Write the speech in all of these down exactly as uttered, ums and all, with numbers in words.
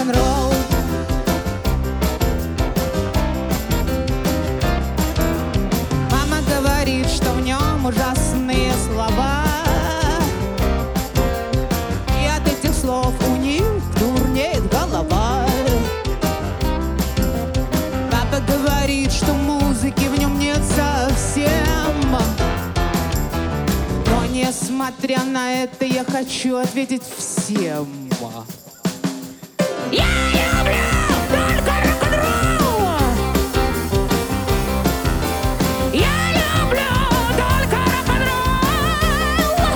рок-н-ролл. Мама говорит, что в нем ужасные слова, и от этих слов у них дурнеет голова. Папа говорит, что музыки в нем нет совсем, но несмотря на это я хочу ответить всем. Я люблю только рок-н-ролл. Я люблю только рок-н-ролл.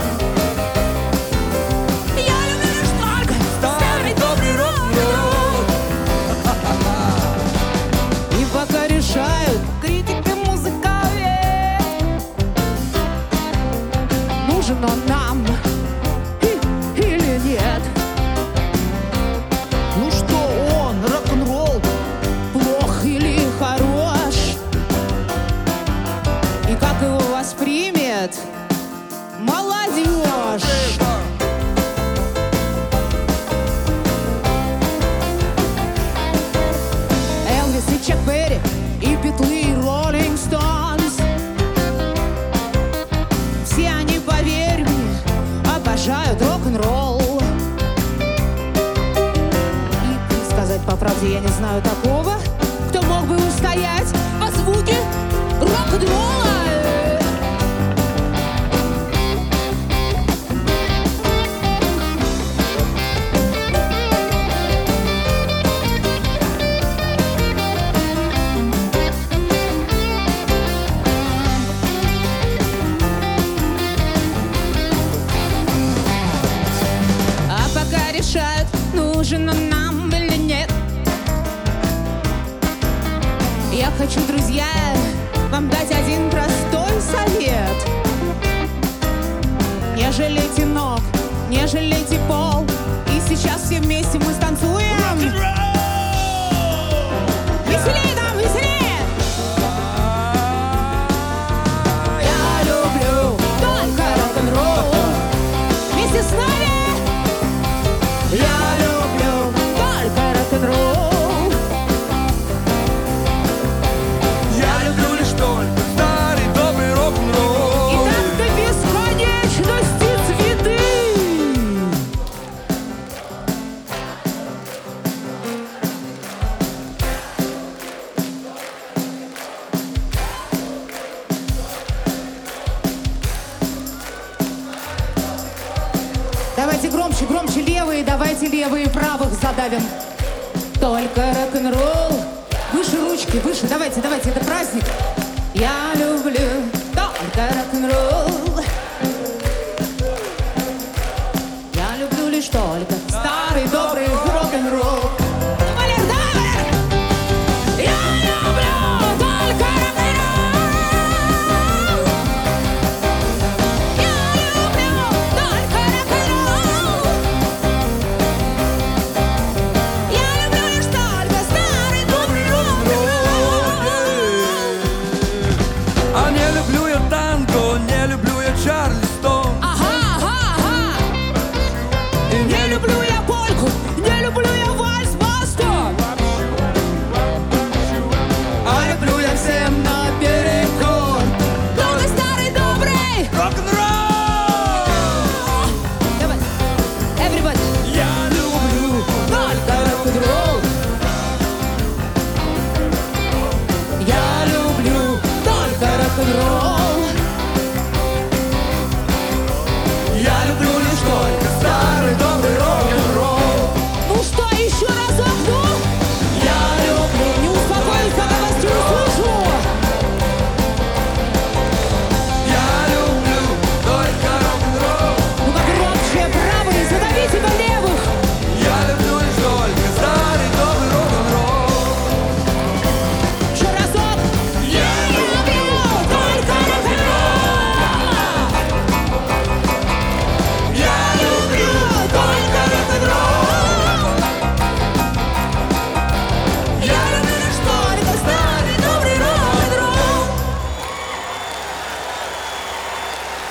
Я люблю лишь только старый добрый рок-н-ролл. И пока решают критики музыковед, нужен он нам или нет. Ну что он, рок-н-ролл, плох или хорош? И как его воспримет молодежь? Элвис и Чак Берри, и Битлы, и Роллинг Стоунс, все они, поверь мне, обожают рок-н-ролл. По правде, я не знаю такого, кто мог бы устоять по звуке рок-н-ролла. А пока решают, нужен он нам или нет, я хочу, друзья, вам дать один простой совет. Не жалейте ног, не жалейте пол, и сейчас все вместе мы станцуем. Веселее нам, веселее! Я люблю только рок-н-ролл. Вместе с нами! Я люблю только рок-н-ролл. Давайте громче, громче левые, давайте левые правых задавим. Только рок-н-ролл. Выше ручки, выше, давайте, давайте, это праздник. Я люблю только рок-н-ролл. Я люблю лишь только старый добрый рок-н-ролл. Валер, давай, Валер! Я люблю только рок-н-ролл. Я люблю только рок-н-ролл. Я люблю лишь только старый добрый рок-н-ролл. А не люблю я танго, не люблю я Чарльстон. Ага, ага, ага. И Не люблю я польку, не люблю я вальс Бостон. А люблю я всем наперекор Только старый добрый рок-н-ролл. Давай, everybody. Я люблю Только рок-н-ролл. Я люблю только рок-н-ролл. Я люблю лишь только старый добрый рок-н-ролл. Ну что, еще разок, ну?